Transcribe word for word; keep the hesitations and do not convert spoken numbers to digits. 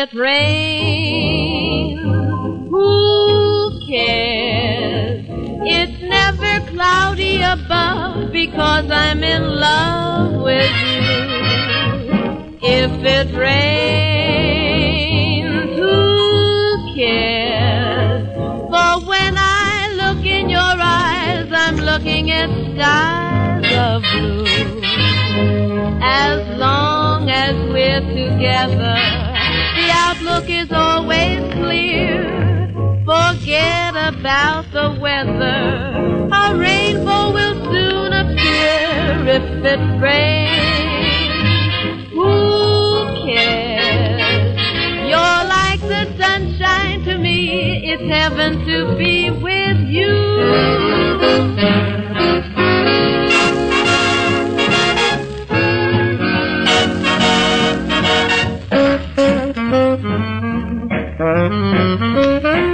it rains, who cares? It's never cloudy above because I'm in love with you. If it rains, who cares? For when I look in your eyes, I'm looking at skies of blue. As long as we're together, the outlook is always clear. Forget about the weather, a rainbow will soon appear. If it rains, who cares? You're like the sunshine to me, it's heaven to be with you. Mm-hmm.